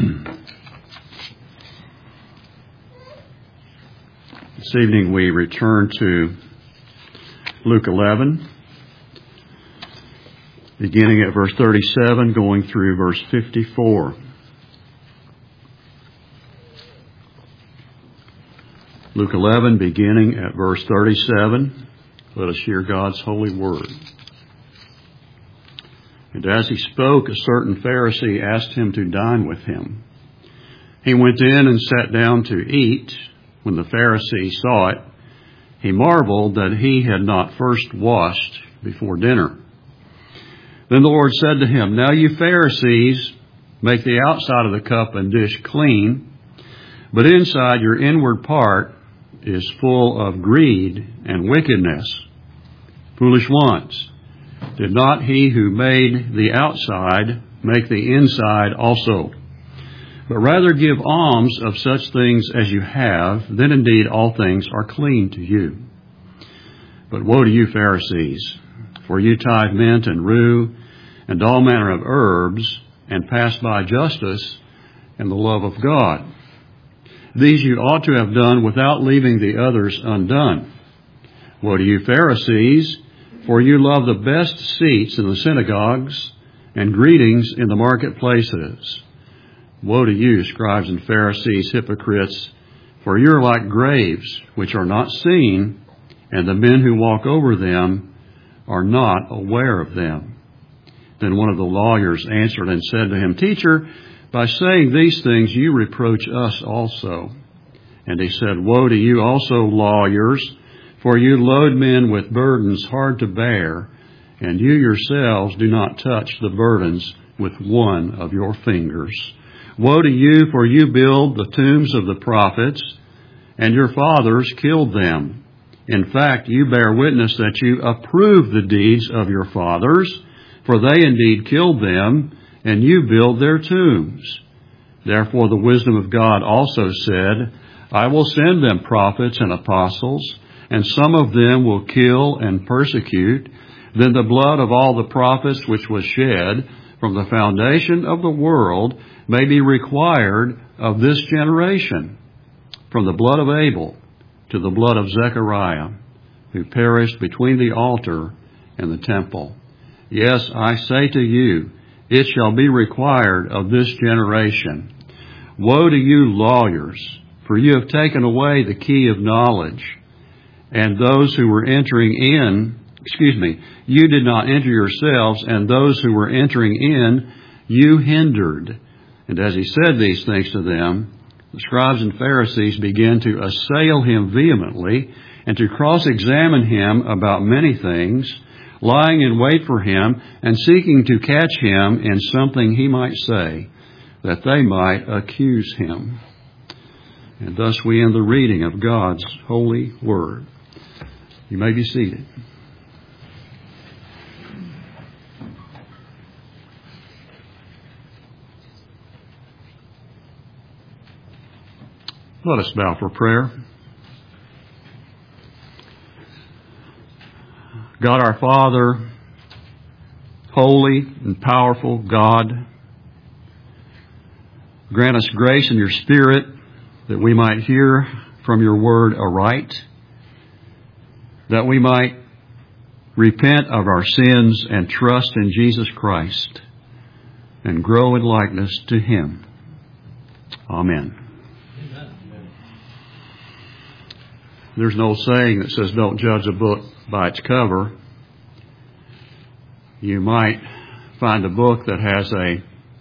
This evening we return to Luke 11, beginning at verse 37, going through verse 54. Luke 11, beginning at verse 37, let us hear God's holy word. And as he spoke, a certain Pharisee asked him to dine with him. He went in and sat down to eat. When the Pharisee saw it, he marveled that he had not first washed before dinner. Then the Lord said to him, "Now you Pharisees make the outside of the cup and dish clean, but inside your inward part is full of greed and wickedness. Foolish ones, did not he who made the outside make the inside also? But rather give alms of such things as you have, then indeed all things are clean to you. But woe to you, Pharisees, for you tithe mint and rue and all manner of herbs, and pass by justice and the love of God. These you ought to have done without leaving the others undone. Woe to you, Pharisees, for you love the best seats in the synagogues and greetings in the marketplaces. Woe to you, scribes and Pharisees, hypocrites, for you are like graves which are not seen, and the men who walk over them are not aware of them." Then one of the lawyers answered and said to him, "Teacher, by saying these things you reproach us also." And he said, "Woe to you also, lawyers, for you load men with burdens hard to bear, and you yourselves do not touch the burdens with one of your fingers. Woe to you, for you build the tombs of the prophets, and your fathers killed them. In fact, you bear witness that you approve the deeds of your fathers, for they indeed killed them, and you build their tombs. Therefore the wisdom of God also said, I will send them prophets and apostles, and some of them will kill and persecute. Then the blood of all the prophets which was shed from the foundation of the world may be required of this generation, from the blood of Abel to the blood of Zechariah, who perished between the altar and the temple. Yes, I say to you, it shall be required of this generation. Woe to you, lawyers, for you have taken away the key of knowledge, and those who were entering in, you did not enter yourselves, and those who were entering in, you hindered." And as he said these things to them, the scribes and Pharisees began to assail him vehemently and to cross-examine him about many things, lying in wait for him and seeking to catch him in something he might say, that they might accuse him. And thus we end the reading of God's holy word. You may be seated. Let us bow for prayer. God our Father, holy and powerful God, grant us grace in your Spirit that we might hear from your word aright, that we might repent of our sins and trust in Jesus Christ and grow in likeness to him. Amen. There's an old saying that says, don't judge a book by its cover. You might find a book that has a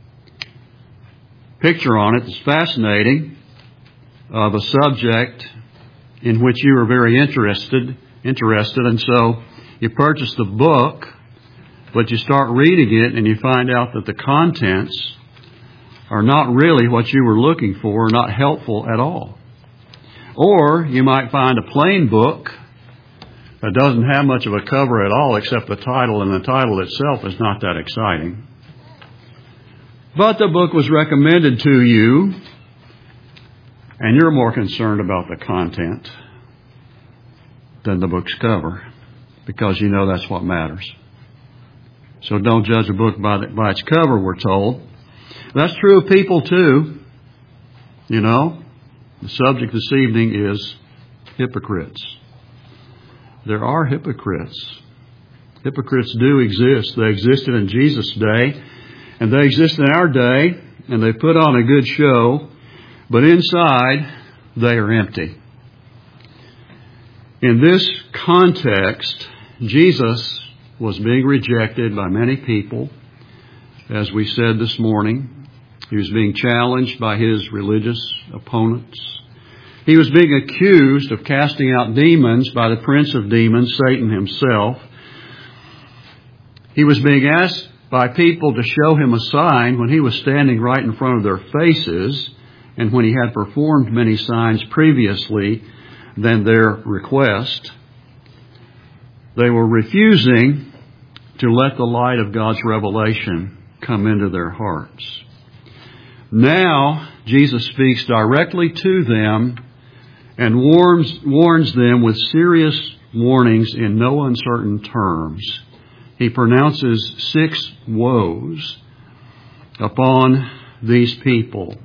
picture on it that's fascinating of a subject in which you are very interested, and so you purchase the book, but you start reading it and you find out that the contents are not really what you were looking for, not helpful at all. Or you might find a plain book that doesn't have much of a cover at all except the title, and the title itself is not that exciting. But the book was recommended to you, and you're more concerned about the content than the book's cover, because you know that's what matters. So don't judge a book by its cover, we're told. That's true of people too. You know, the subject this evening is hypocrites. There are hypocrites. Hypocrites do exist. They existed in Jesus' day, and they exist in our day, and they put on a good show, but inside they are empty. In this context, Jesus was being rejected by many people. As we said this morning, he was being challenged by his religious opponents. He was being accused of casting out demons by the prince of demons, Satan himself. He was being asked by people to show him a sign when he was standing right in front of their faces and when he had performed many signs previously than their request. They were refusing to let the light of God's revelation come into their hearts. Now, Jesus speaks directly to them and warns them with serious warnings in no uncertain terms. He pronounces 6 woes upon these people.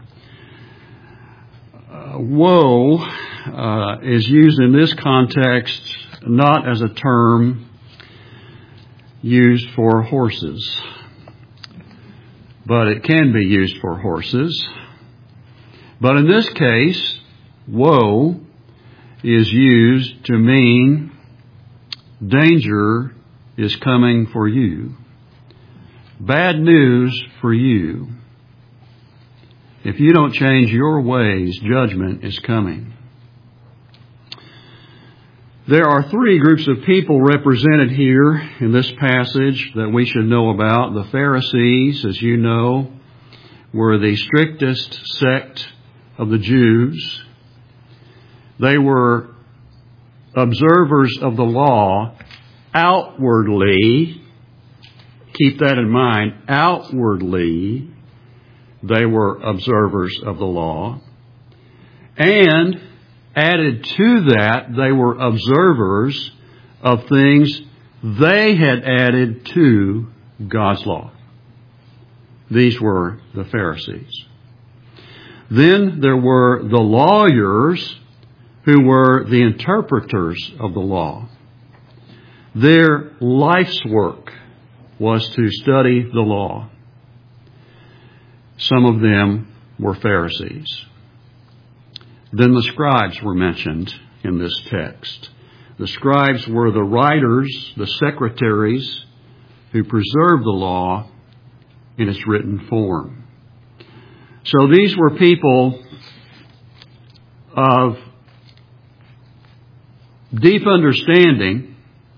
Woe is used in this context not as a term used for horses, but it can be used for horses. But in this case, woe is used to mean danger is coming for you. Bad news for you. If you don't change your ways, judgment is coming. There are 3 groups of people represented here in this passage that we should know about. The Pharisees, as you know, were the strictest sect of the Jews. They were observers of the law outwardly. Keep that in mind. Outwardly, they were observers of the law. And added to that, they were observers of things they had added to God's law. These were the Pharisees. Then there were the lawyers who were the interpreters of the law. Their life's work was to study the law. Some of them were Pharisees. Then the scribes were mentioned in this text. The scribes were the writers, the secretaries, who preserved the law in its written form. So these were people of deep understanding,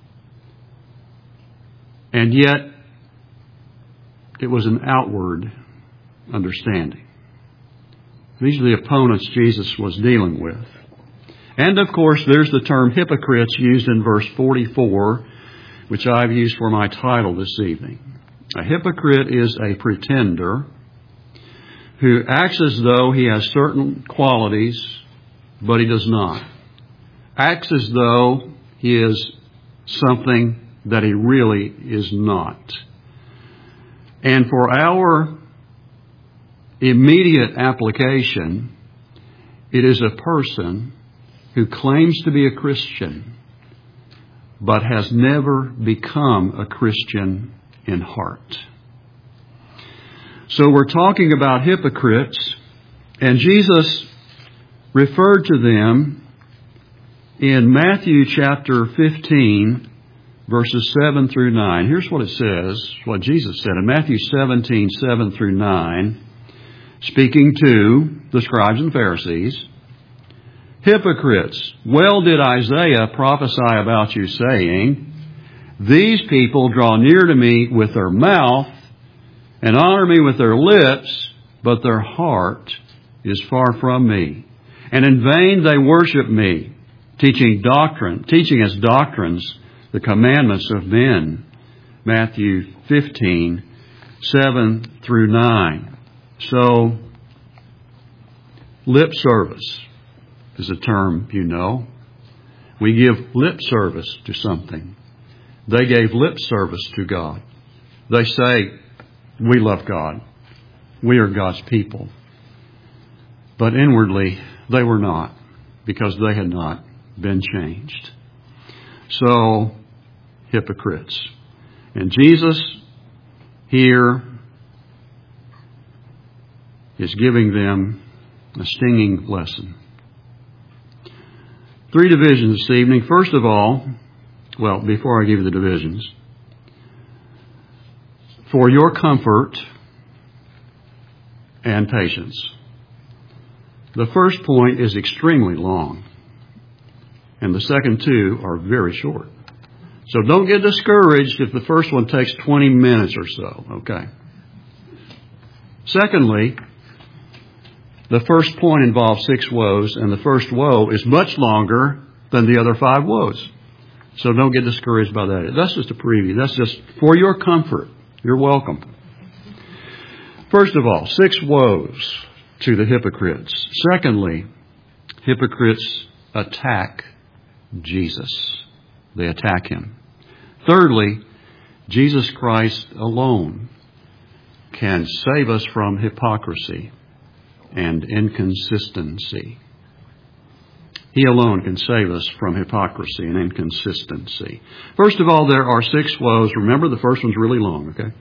and yet it was an outward understanding. These are the opponents Jesus was dealing with. And of course, there's the term hypocrites used in verse 44, which I've used for my title this evening. A hypocrite is a pretender who acts as though he has certain qualities, but he does not. Acts as though he is something that he really is not. And for our immediate application, it is a person who claims to be a Christian, but has never become a Christian in heart. So we're talking about hypocrites, and Jesus referred to them in Matthew chapter 15, verses 7 through 9. Here's what it says, what Jesus said in Matthew 17, 7 through 9, speaking to the scribes and Pharisees. Hypocrites, well did Isaiah prophesy about you, saying, these people draw near to me with their mouth and honor me with their lips, but their heart is far from me. And in vain they worship me, teaching as doctrines the commandments of men. Matthew 15, 7 through 9. So, lip service is a term you know. We give lip service to something. They gave lip service to God. They say, we love God. We are God's people. But inwardly, they were not, because they had not been changed. So, hypocrites. And Jesus here is giving them a stinging lesson. 3 divisions this evening. First of all, well, before I give you the divisions, for your comfort and patience. The first point is extremely long, and the second 2 are very short. So don't get discouraged if the first one takes 20 minutes or so, okay? Secondly, the first point involves 6 woes, and the first woe is much longer than the other 5 woes. So don't get discouraged by that. That's just a preview. That's just for your comfort. You're welcome. First of all, 6 woes to the hypocrites. Secondly, hypocrites attack Jesus. They attack Him. Thirdly, Jesus Christ alone can save us from hypocrisy and inconsistency. He alone can save us from hypocrisy and inconsistency. First of all, there are 6 woes. Remember, the first one's really long, okay?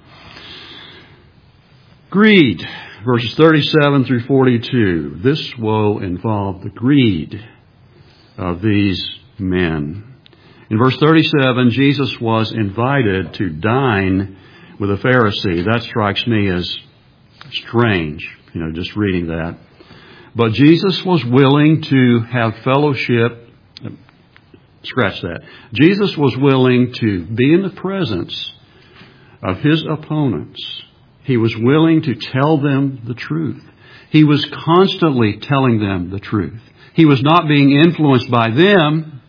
Greed, verses 37 through 42. This woe involved the greed of these men. In verse 37, Jesus was invited to dine with a Pharisee. That strikes me as strange, just reading that. But Jesus was willing to have fellowship. Scratch that. Jesus was willing to be in the presence of His opponents. He was willing to tell them the truth. He was constantly telling them the truth. He was not being influenced by them,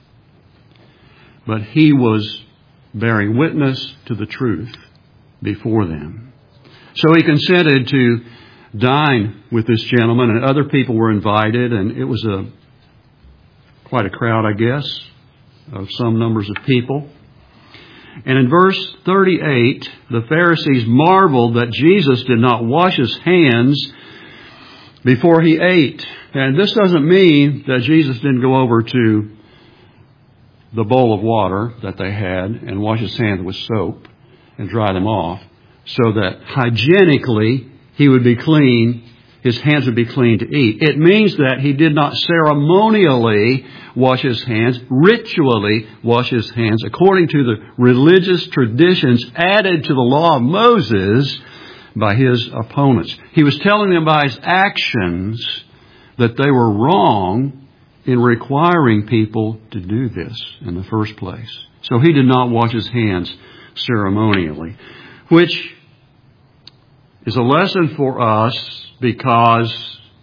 but He was bearing witness to the truth before them. So He consented to dine with this gentleman, and other people were invited, and it was quite a crowd, I guess, of some numbers of people. And in verse 38, the Pharisees marveled that Jesus did not wash His hands before He ate. And this doesn't mean that Jesus didn't go over to the bowl of water that they had and wash His hands with soap and dry them off, so that hygienically He would be clean, His hands would be clean to eat. It means that He did not ceremonially wash His hands, ritually wash His hands, according to the religious traditions added to the law of Moses by His opponents. He was telling them by His actions that they were wrong in requiring people to do this in the first place. So He did not wash His hands ceremonially, which is a lesson for us because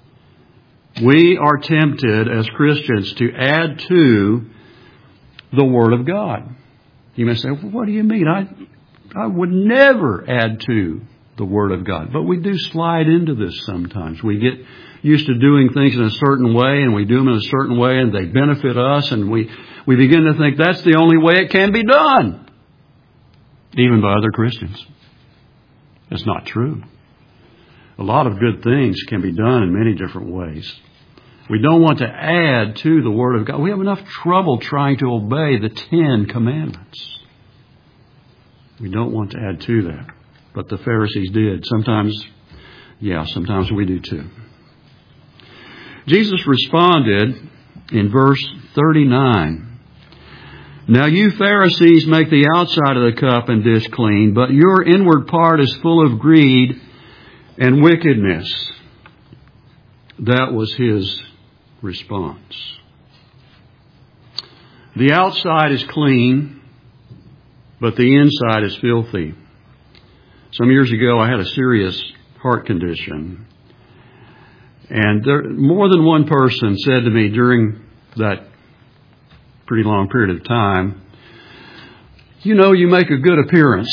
we are tempted as Christians to add to the Word of God. You may say, well, what do you mean? I would never add to the Word of God. But we do slide into this sometimes. We get used to doing things in a certain way, and we do them in a certain way, and they benefit us, and we begin to think that's the only way it can be done, even by other Christians. It's not true. A lot of good things can be done in many different ways. We don't want to add to the Word of God. We have enough trouble trying to obey the 10 Commandments. We don't want to add to that. But the Pharisees did. Sometimes we do too. Jesus responded in verse 39. Now you Pharisees make the outside of the cup and dish clean, but your inward part is full of greed and wickedness. That was His response. The outside is clean, but the inside is filthy. Some years ago, I had a serious heart condition. And more than one person said to me during that pretty long period of time, you make a good appearance.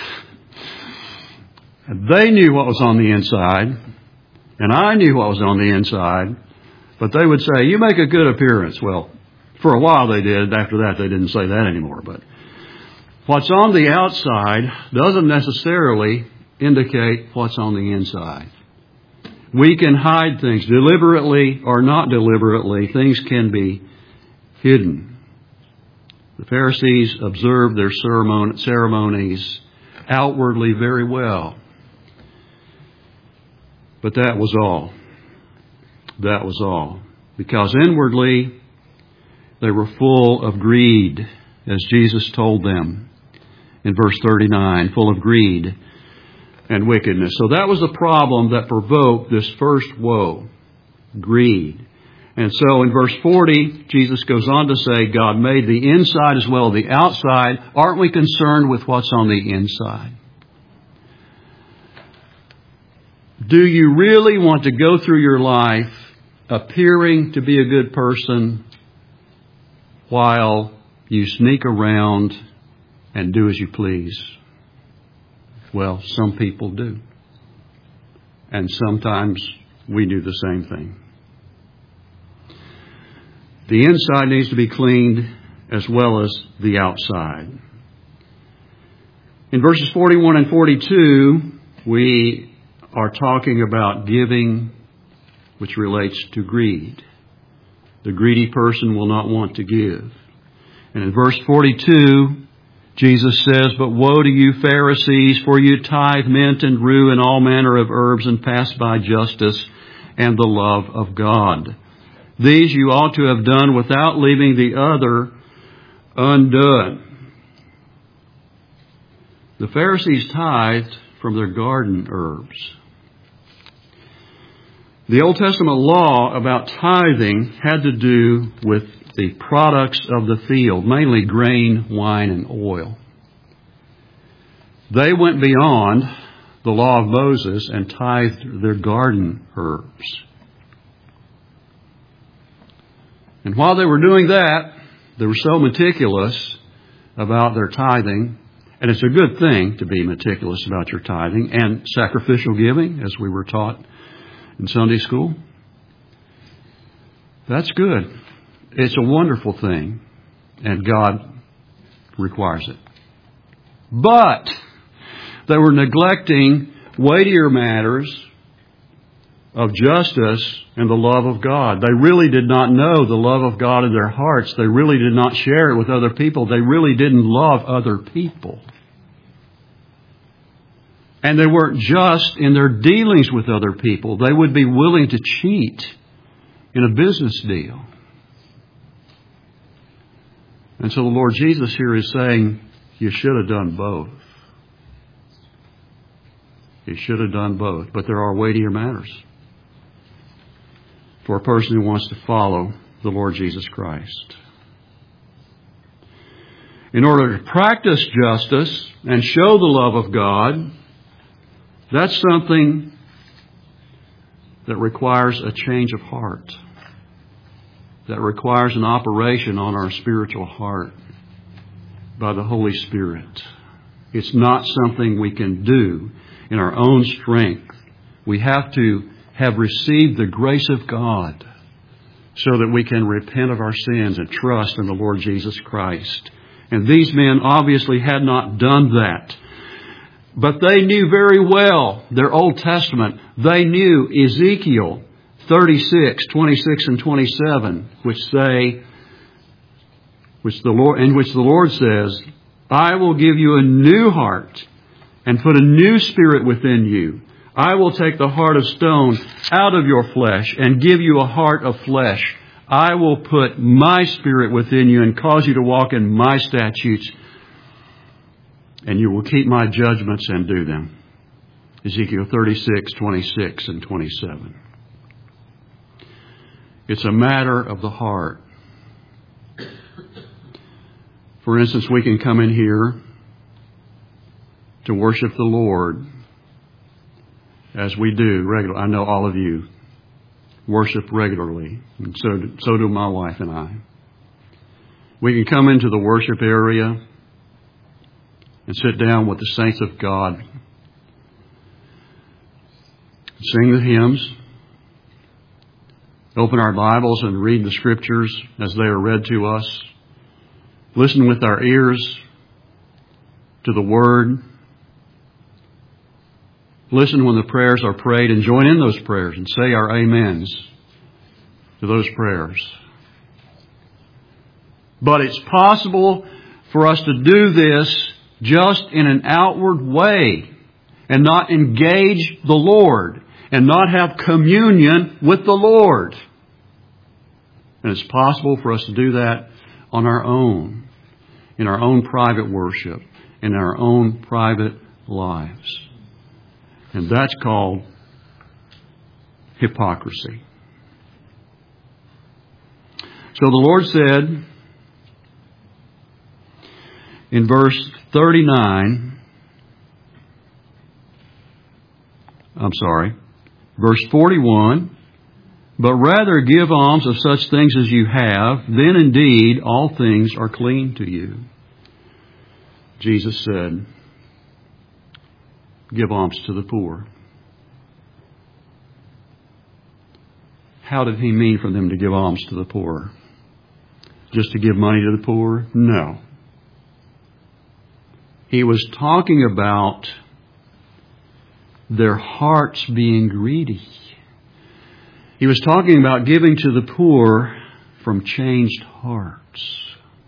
And they knew what was on the inside, and I knew what was on the inside, but they would say, you make a good appearance. Well, for a while they did. After that, they didn't say that anymore. But what's on the outside doesn't necessarily indicate what's on the inside. We can hide things deliberately or not deliberately. Things can be hidden. The Pharisees observed their ceremonies outwardly very well. But that was all. That was all. Because inwardly they were full of greed, as Jesus told them in verse 39, full of greed and wickedness. So that was the problem that provoked this first woe, greed. And so in verse 40, Jesus goes on to say, God made the inside as well as the outside. Aren't we concerned with what's on the inside? Do you really want to go through your life appearing to be a good person while you sneak around and do as you please? Well, some people do. And sometimes we do the same thing. The inside needs to be cleaned as well as the outside. In verses 41 and 42, we are talking about giving, which relates to greed. The greedy person will not want to give. And in verse 42, Jesus says, But woe to you, Pharisees, for you tithe mint and rue and all manner of herbs and pass by justice and the love of God. These you ought to have done without leaving the other undone. The Pharisees tithed from their garden herbs. The Old Testament law about tithing had to do with the products of the field, mainly grain, wine, and oil. They went beyond the law of Moses and tithed their garden herbs. And while they were doing that, they were so meticulous about their tithing, and it's a good thing to be meticulous about your tithing and sacrificial giving, as we were taught in Sunday school. That's good. It's a wonderful thing, and God requires it. But they were neglecting weightier matters of justice and the love of God. They really did not know the love of God in their hearts. They really did not share it with other people. They really didn't love other people. And they weren't just in their dealings with other people. They would be willing to cheat in a business deal. And so the Lord Jesus here is saying, you should have done both. You should have done both. But there are weightier matters for a person who wants to follow the Lord Jesus Christ. In order to practice justice and show the love of God, that's something that requires a change of heart. That requires an operation on our spiritual heart by the Holy Spirit. It's not something we can do in our own strength. We have to have received the grace of God so that we can repent of our sins and trust in the Lord Jesus Christ. And these men obviously had not done that. But they knew very well their Old Testament. They knew Ezekiel 36, 26, and 27, which the Lord says, I will give you a new heart and put a new spirit within you. I will take the heart of stone out of your flesh and give you a heart of flesh. I will put my spirit within you and cause you to walk in my statutes, and you will keep my judgments and do them. Ezekiel 36, 26, and 27. It's a matter of the heart. For instance, we can come in here to worship the Lord as we do regularly. I know all of you worship regularly, and so do my wife and I. We can come into the worship area and sit down with the saints of God, sing the hymns, open our Bibles and read the Scriptures as they are read to us, listen with our ears to the Word, Listen when the prayers are prayed and join in those prayers and say our amens to those prayers. But it's possible for us to do this just in an outward way and not engage the Lord and not have communion with the Lord. And it's possible for us to do that on our own, in our own private worship, in our own private lives. And that's called hypocrisy. So the Lord said in verse 41, but rather give alms of such things as you have, then indeed all things are clean to you. Jesus said, give alms to the poor. How did He mean for them to give alms to the poor? Just to give money to the poor? No. He was talking about their hearts being greedy. He was talking about giving to the poor from changed hearts.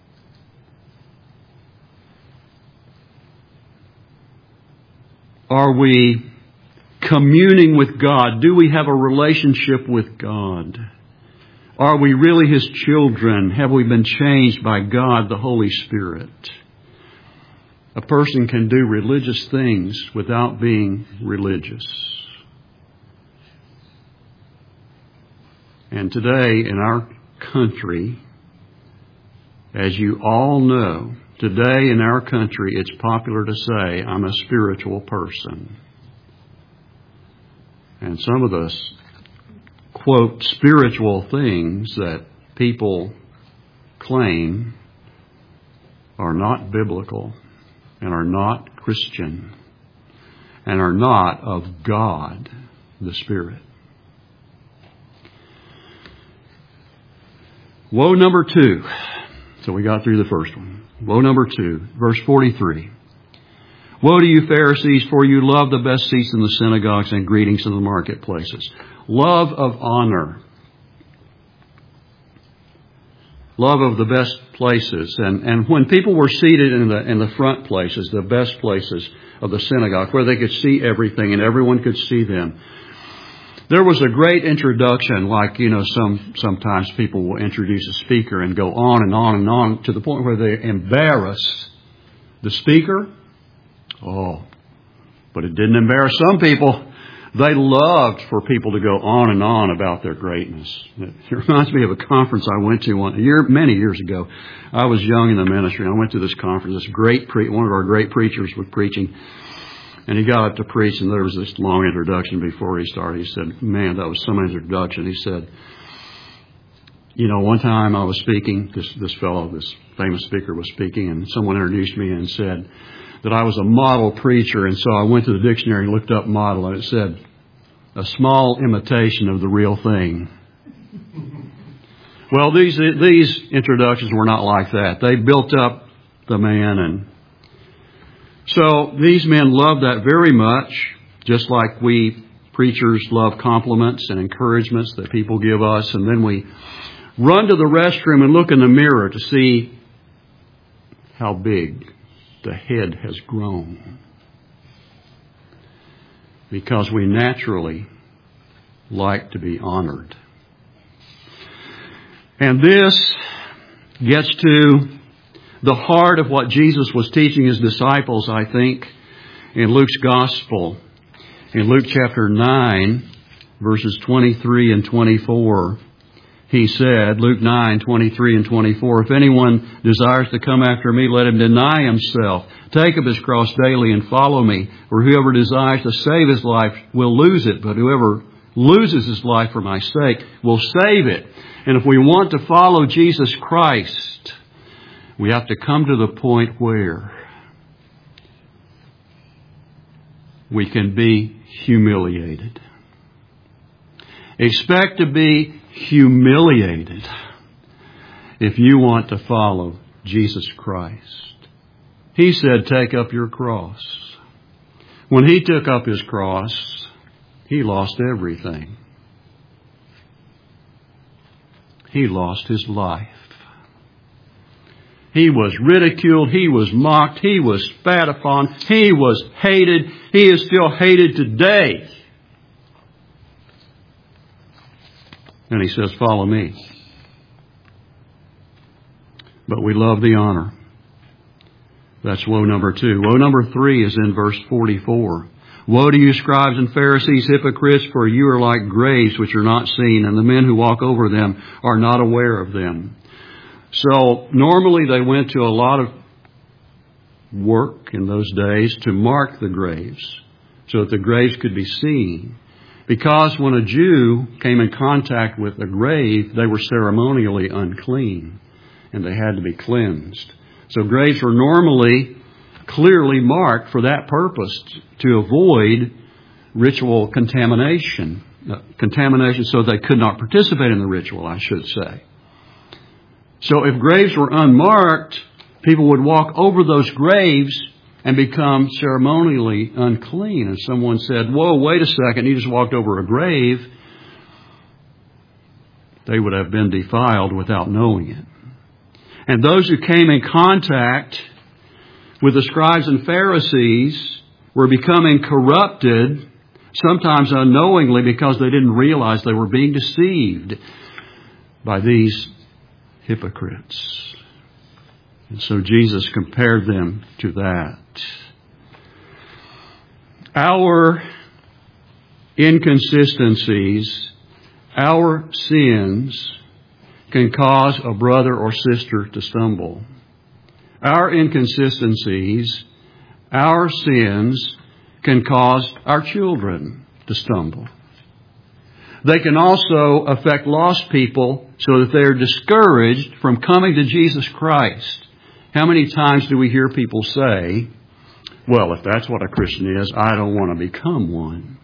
Are we communing with God? Do we have a relationship with God? Are we really His children? Have we been changed by God, the Holy Spirit? A person can do religious things without being religious. And today in our country, as you all know, today in our country it's popular to say, I'm a spiritual person. And some of the, quote, spiritual things that people claim are not biblical and are not Christian and are not of God, the Spirit. Woe number 2. So we got through the first one. Woe number 2, verse 43. Woe to you, Pharisees, for you love the best seats in the synagogues and greetings in the marketplaces. Love of honor. Love of the best places. And when people were seated in the front places, the best places of the synagogue, where they could see everything and everyone could see them, there was a great introduction, like, sometimes people will introduce a speaker and go on and on and on to the point where they embarrass the speaker. Oh, but it didn't embarrass some people. They loved for people to go on and on about their greatness. It reminds me of a conference I went to many years ago. I was young in the ministry. I went to this conference. This one of our great preachers was preaching. And he got up to preach, and there was this long introduction before he started. He said, man, that was some introduction. He said, one time I was speaking, this famous speaker was speaking, and someone introduced me and said that I was a model preacher. And so I went to the dictionary and looked up model, and it said, a small imitation of the real thing. Well, these introductions were not like that. They built up the man, and so these men love that very much, just like we preachers love compliments and encouragements that people give us. And then we run to the restroom and look in the mirror to see how big the head has grown. Because we naturally like to be honored. And this gets to the heart of what Jesus was teaching His disciples, I think, in Luke's Gospel. In Luke chapter 9, verses 23 and 24, He said, Luke 9, 23 and 24, if anyone desires to come after me, let him deny himself, take up his cross daily and follow me. For whoever desires to save his life will lose it, but whoever loses his life for my sake will save it. And if we want to follow Jesus Christ, we have to come to the point where we can be humiliated. Expect to be humiliated if you want to follow Jesus Christ. He said, take up your cross. When He took up His cross, He lost everything. He lost His life. He was ridiculed. He was mocked. He was spat upon. He was hated. He is still hated today. And He says, follow me. But we love the honor. That's woe number 2. Woe number 3 is in verse 44. Woe to you, scribes and Pharisees, hypocrites, for you are like graves which are not seen, and the men who walk over them are not aware of them. So normally they went to a lot of work in those days to mark the graves so that the graves could be seen. Because when a Jew came in contact with a grave, they were ceremonially unclean and they had to be cleansed. So graves were normally clearly marked for that purpose, to avoid ritual contamination. Contamination so they could not participate in the ritual, I should say. So if graves were unmarked, people would walk over those graves and become ceremonially unclean. And someone said, whoa, wait a second, you just walked over a grave. They would have been defiled without knowing it. And those who came in contact with the scribes and Pharisees were becoming corrupted, sometimes unknowingly, because they didn't realize they were being deceived by these hypocrites. And so Jesus compared them to that. Our inconsistencies, our sins, can cause a brother or sister to stumble. Our inconsistencies, our sins, can cause our children to stumble. They can also affect lost people so that they are discouraged from coming to Jesus Christ. How many times do we hear people say, well, if that's what a Christian is, I don't want to become one.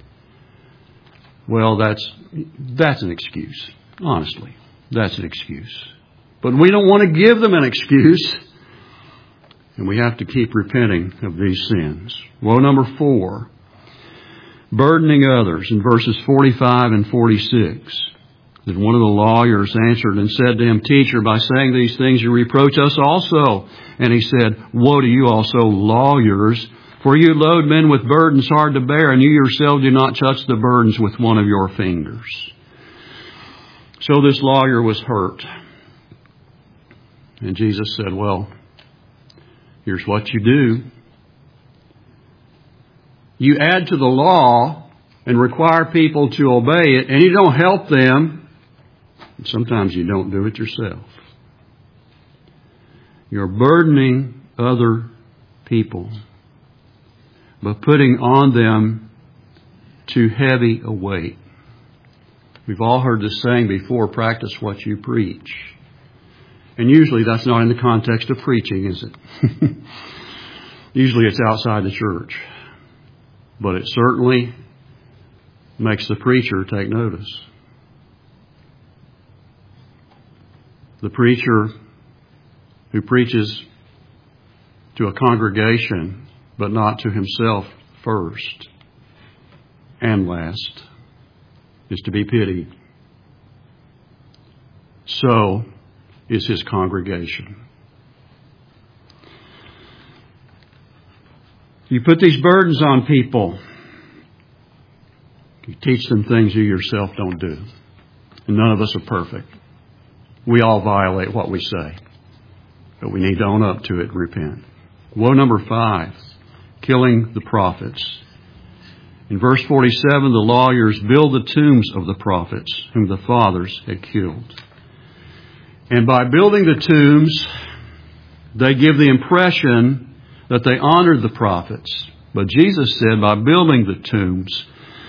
Well, that's an excuse. Honestly, that's an excuse. But we don't want to give them an excuse. And we have to keep repenting of these sins. Woe number 4. Burdening others, in verses 45 and 46. That one of the lawyers answered and said to him, Teacher, by saying these things you reproach us also. And he said, Woe to you also, lawyers, for you load men with burdens hard to bear, and you yourself do not touch the burdens with one of your fingers. So this lawyer was hurt. And Jesus said, well, here's what you do. You add to the law and require people to obey it, and you don't help them. And sometimes you don't do it yourself. You're burdening other people, but putting on them too heavy a weight. We've all heard this saying before, practice what you preach. And usually that's not in the context of preaching, is it? Usually it's outside the church. But it certainly makes the preacher take notice. The preacher who preaches to a congregation, but not to himself first and last, is to be pitied. So is his congregation. You put these burdens on people. You teach them things you yourself don't do. And none of us are perfect. We all violate what we say. But we need to own up to it and repent. Woe number 5, killing the prophets. In verse 47, the lawyers build the tombs of the prophets whom the fathers had killed. And by building the tombs, they give the impression that they honored the prophets. But Jesus said by building the tombs,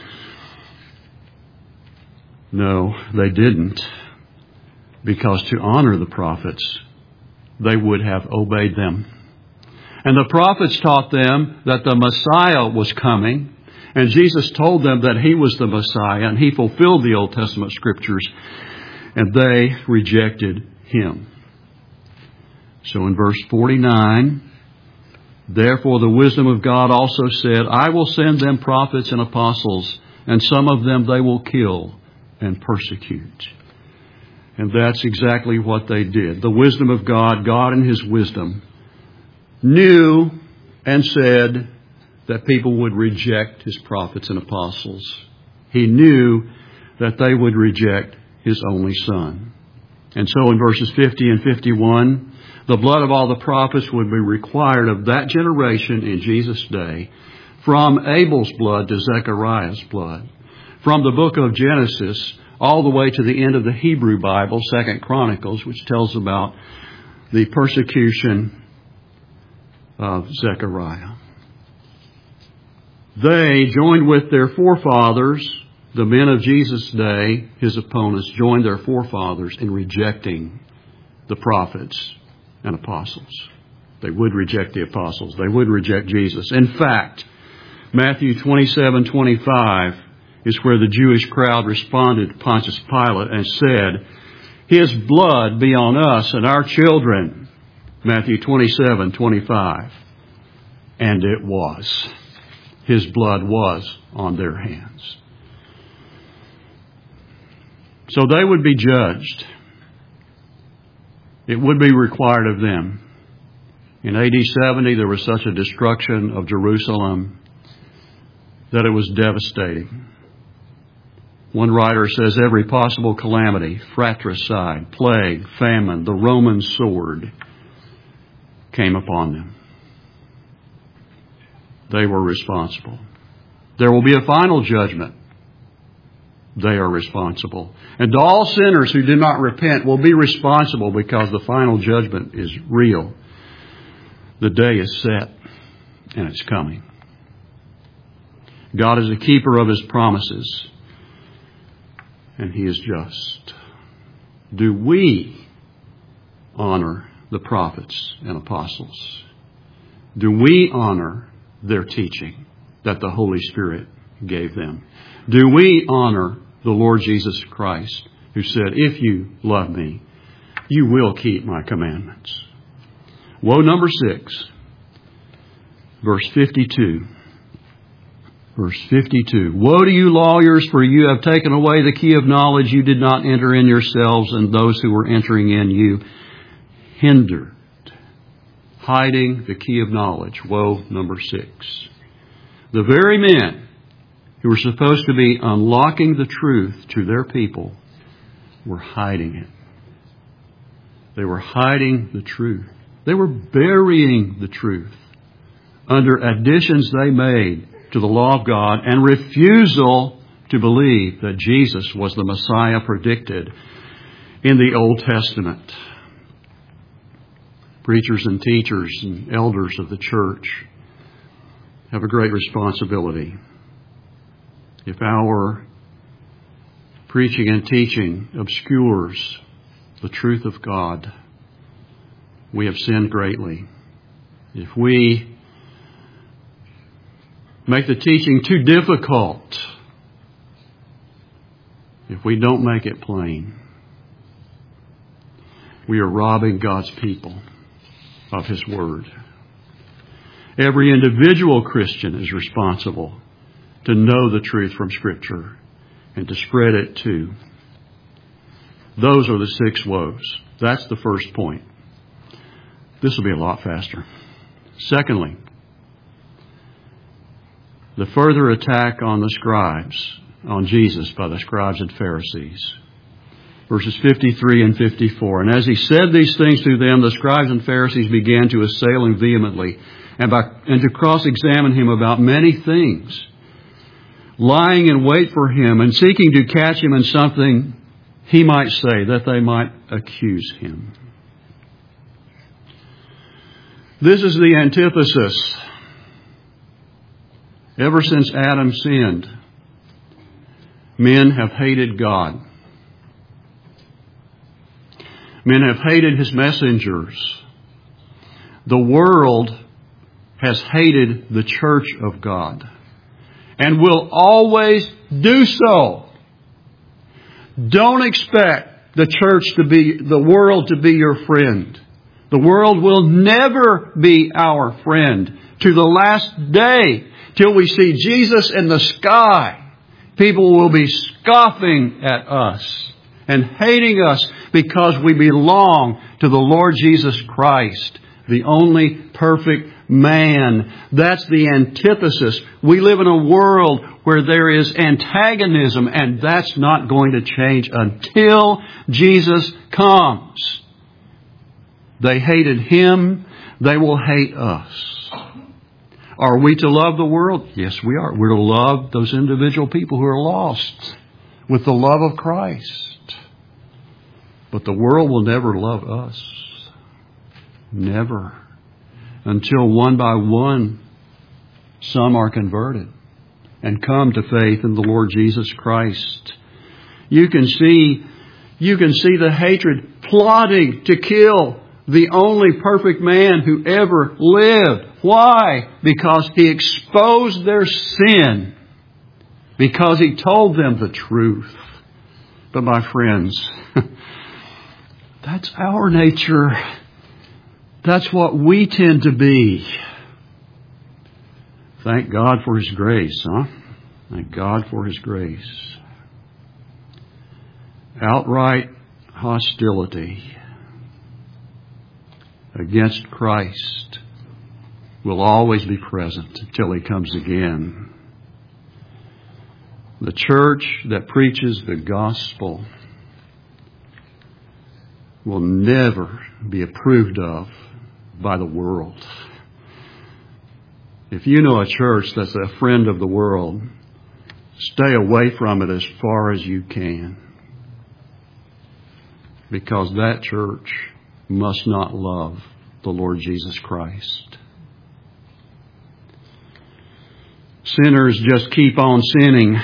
no, they didn't. Because to honor the prophets, they would have obeyed them. And the prophets taught them that the Messiah was coming. And Jesus told them that He was the Messiah, and He fulfilled the Old Testament Scriptures. And they rejected Him. So in verse 49, Therefore the wisdom of God also said, I will send them prophets and apostles, and some of them they will kill and persecute. And that's exactly what they did. The wisdom of God, God in His wisdom, knew and said that people would reject His prophets and apostles. He knew that they would reject His only Son. And so in verses 50 and 51, the blood of all the prophets would be required of that generation in Jesus' day, from Abel's blood to Zechariah's blood, from the book of Genesis all the way to the end of the Hebrew Bible, 2 Chronicles, which tells about the persecution of Zechariah. They joined with their forefathers, the men of Jesus' day, His opponents, joined their forefathers in rejecting the prophets and apostles. They would reject the apostles. They would reject Jesus. In fact, Matthew 27:25 is where the Jewish crowd responded to Pontius Pilate and said, His blood be on us and our children. Matthew 27:25. And it was. His blood was on their hands. So they would be judged. It would be required of them. In AD 70, there was such a destruction of Jerusalem that it was devastating. One writer says every possible calamity, fratricide, plague, famine, the Roman sword, came upon them. They were responsible. There will be a final judgment. They are responsible. And all sinners who do not repent will be responsible because the final judgment is real. The day is set and it's coming. God is a keeper of His promises and He is just. Do we honor the prophets and apostles? Do we honor their teaching that the Holy Spirit gave them? Do we honor the Lord Jesus Christ, who said, if you love me, you will keep my commandments? Woe number 6, verse 52. Verse 52. Woe to you lawyers, for you have taken away the key of knowledge. You did not enter in yourselves, and those who were entering in you hindered. Hiding the key of knowledge. Woe number 6. The very men who were supposed to be unlocking the truth to their people were hiding it. They were hiding the truth. They were burying the truth under additions they made to the law of God and refusal to believe that Jesus was the Messiah predicted in the Old Testament. Preachers and teachers and elders of the church have a great responsibility. If our preaching and teaching obscures the truth of God, we have sinned greatly. If we make the teaching too difficult, if we don't make it plain, we are robbing God's people of His Word. Every individual Christian is responsible to know the truth from Scripture and to spread it too. Those are the 6 woes. That's the first point. This will be a lot faster. Secondly, the further attack on the scribes, on Jesus by the scribes and Pharisees. Verses 53 and 54. And as He said these things to them, the scribes and Pharisees began to assail Him vehemently and to cross-examine Him about many things, lying in wait for Him and seeking to catch Him in something He might say, that they might accuse Him. This is the antithesis. Ever since Adam sinned, men have hated God. Men have hated His messengers. The world has hated the church of God and will always do so. Don't expect the world to be your friend. The world will never be our friend to the last day. Till we see Jesus in the sky, people will be scoffing at us and hating us because we belong to the Lord Jesus Christ, the only perfect man. That's the antithesis. We live in a world where there is antagonism, and that's not going to change until Jesus comes. They hated Him. They will hate us. Are we to love the world? Yes, we are. We're to love those individual people who are lost with the love of Christ. But the world will never love us. Never. Until one by one, some are converted and come to faith in the Lord Jesus Christ. You can see the hatred plotting to kill the only perfect man who ever lived. Why? Because he exposed their sin. Because he told them the truth. But my friends, that's our nature. That's what we tend to be. Thank God for His grace, huh? Thank God for His grace. Outright hostility against Christ will always be present until He comes again. The church that preaches the gospel will never be approved of by the world. If you know a church that's a friend of the world, stay away from it as far as you can. Because that church must not love the Lord Jesus Christ. Sinners just keep on sinning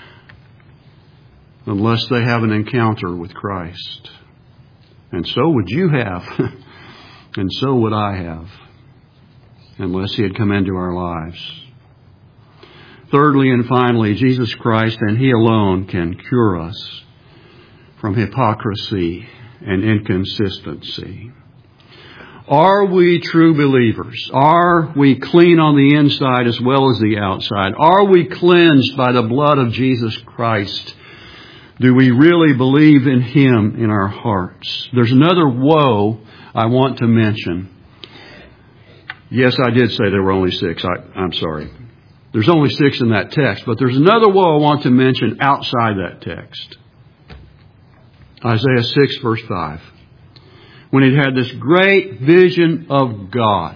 unless they have an encounter with Christ. And so would you have. And so would I have. Unless He had come into our lives. Thirdly and finally, Jesus Christ and He alone can cure us from hypocrisy and inconsistency. Are we true believers? Are we clean on the inside as well as the outside? Are we cleansed by the blood of Jesus Christ? Do we really believe in Him in our hearts? There's another woe I want to mention. Yes, I did say there were only 6. I'm sorry. There's only 6 in that text, but there's another woe I want to mention outside that text. Isaiah 6 verse 5. When he had this great vision of God.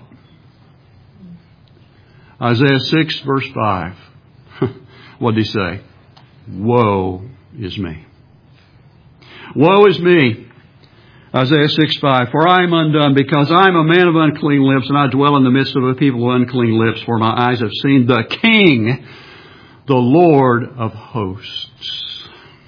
Isaiah 6 verse 5. What did he say? Woe is me. Woe is me. Isaiah 6:5. For I am undone, because I am a man of unclean lips, and I dwell in the midst of a people of unclean lips. For my eyes have seen the King, the Lord of hosts.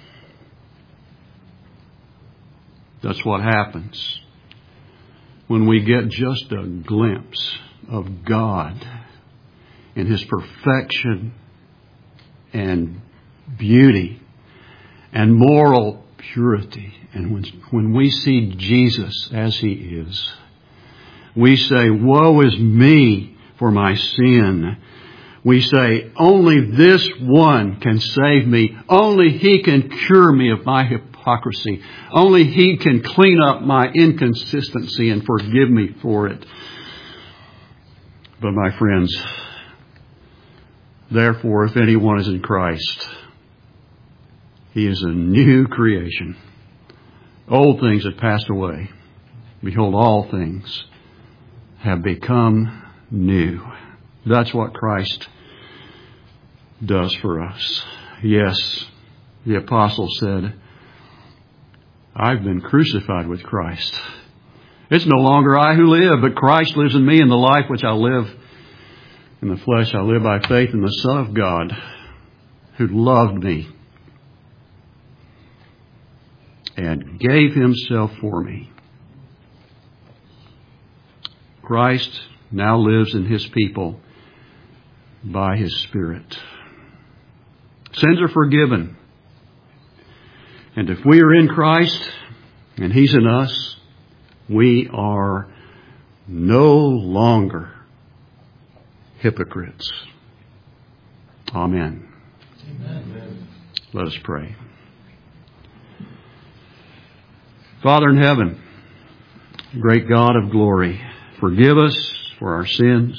That's what happens when we get just a glimpse of God in His perfection and beauty and moral purity. And when we see Jesus as He is, we say, woe is me for my sin. We say, only this one can save me. Only He can cure me of my hypocrisy. Only He can clean up my inconsistency and forgive me for it. But my friends, therefore, if anyone is in Christ, he is a new creation. Old things have passed away. Behold, all things have become new. That's what Christ does for us. Yes, the apostle said, I've been crucified with Christ. It's no longer I who live, but Christ lives in me, and the life which I live in the flesh, I live by faith in the Son of God, who loved me and gave Himself for me. Christ now lives in His people by His Spirit. Sins are forgiven. And if we are in Christ and He's in us, we are no longer hypocrites. Amen. Amen. Let us pray. Father in heaven, great God of glory, forgive us for our sins.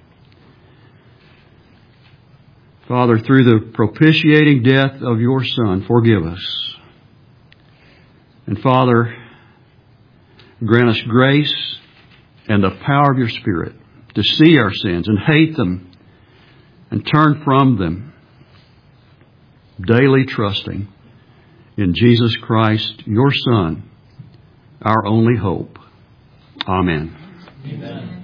Father, through the propitiating death of your Son, forgive us. And Father, grant us grace and the power of your Spirit to see our sins and hate them and turn from them, daily trusting in Jesus Christ, your Son, our only hope. Amen. Amen.